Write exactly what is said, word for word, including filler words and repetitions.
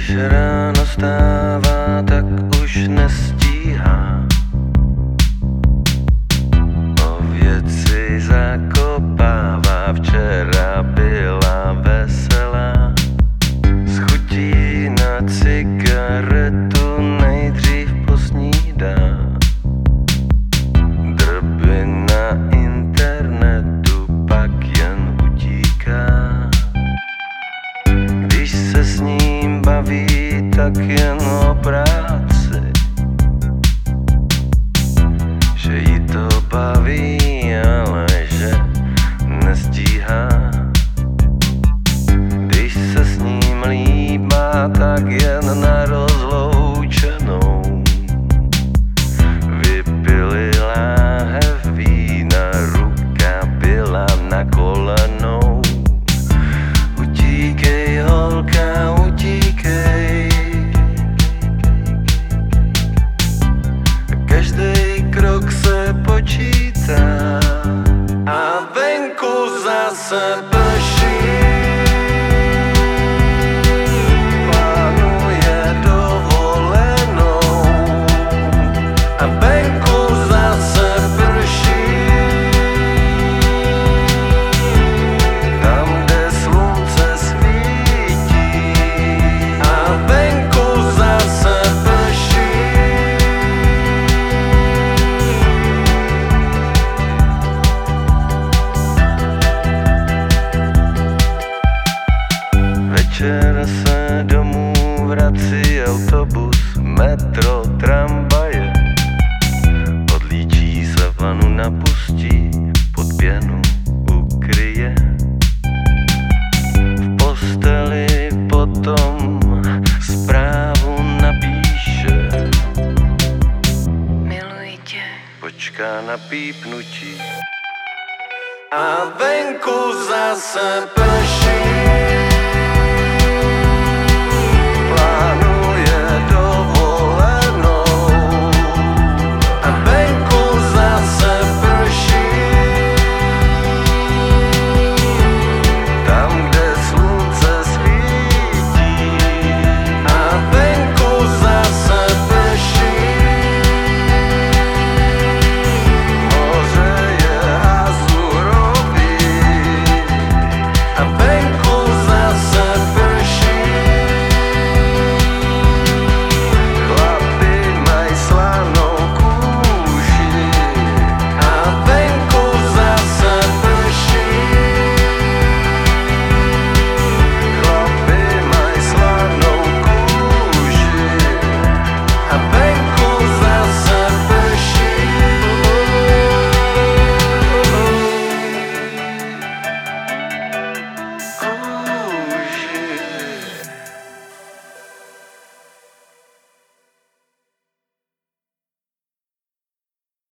Když ráno stává, tak už nestíhá, o věci zakopává. Včera byla veselá, s chutí na cigaretu nejdřív posnídá. Drby na internetu pak jen utíká. Když se s ním baví, tak jen o práci, že jí to baví, ale že nestíhá. Když se s ním líbá, tak jen na rozloučenou. Vypili láhev vína, ruka byla na kolenou. Utíkej, holka, utíkej, každý krok se počítá a venku zase prší. Plánuje dovolenou a venku zase prší. Tam, kde slunce svítí a venku zase prší. Večer se domů vrací autobus, metro, tramvaje. Odlíčí se, vanu napustí, pod pěnu ukryje. V posteli potom zprávu napíše. Miluji tě. Počká na pípnutí a venku zase prší.